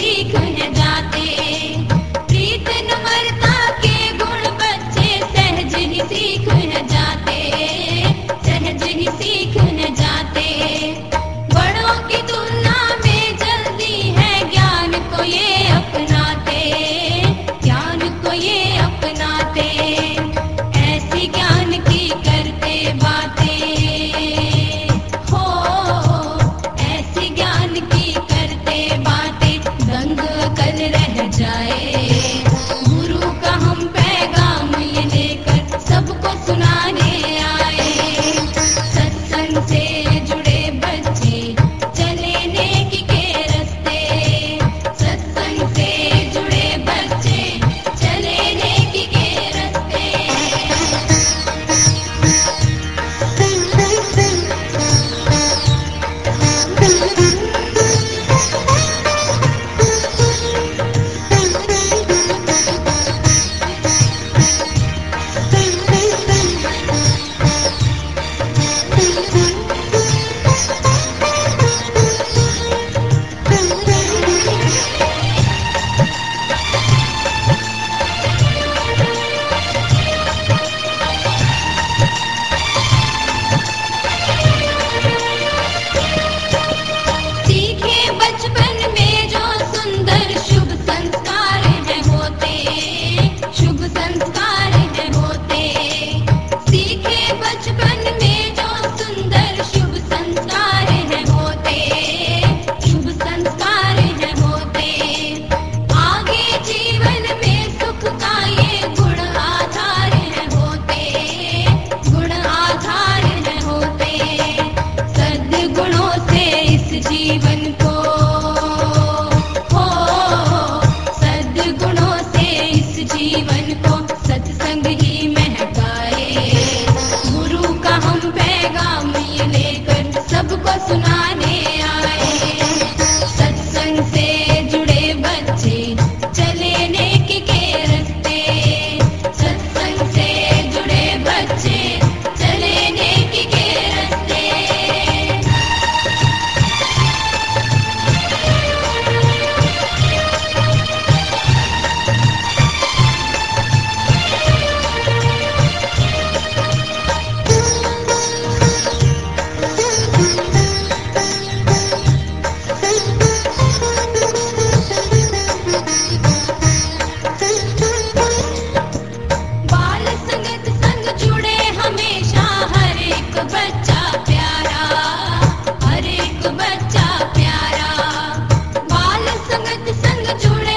सीख है जाते। प्रीत नम्रता के गुण बच्चे सहज ही सीख है जाते, सहज ही सीख है जाते। बड़ों की तुलना में जल्दी है ज्ञान को ये अपनाते, ज्ञान को ये अपनाते। ऐसी ज्ञान की करते बातें हो, ऐसी ज्ञान की करते बातें दंग कर रह जाए। गुरु का हम पैगाम ये लेकर सबको सुनाने आए। सत्संग से जुड़े बच्चे चले नेकी के रास्ते, सत्संग से जुड़े बच्चे चले नेकी के रास्ते। सीखे बचपन में जो सुंदर शुभ संस्कार है होते, शुभ संस्कार है होते। सीखे बचपन में जो सुंदर शुभ संस्कार है होते, शुभ संस्कार है होते। आगे जीवन में सुख का ये गुण आधार है होते, गुण आधार है होते। सद्गुणों से इस जीवन को हो, सद्गुणों से इस जीवन को सत्संग ही महकाए। गुरु का हम पैगाम ये लेकर सबको सुनाने आए। सत्संग से जुड़े बच्चे चले नेकी के रास्ते, सत्संग से जुड़े बच्चे चले नेकी के रास्ते। बाल संगत संग जुड़े हमेशा हर एक बच्चा प्यारा, हर एक बच्चा प्यारा। बाल संगत संग जुड़े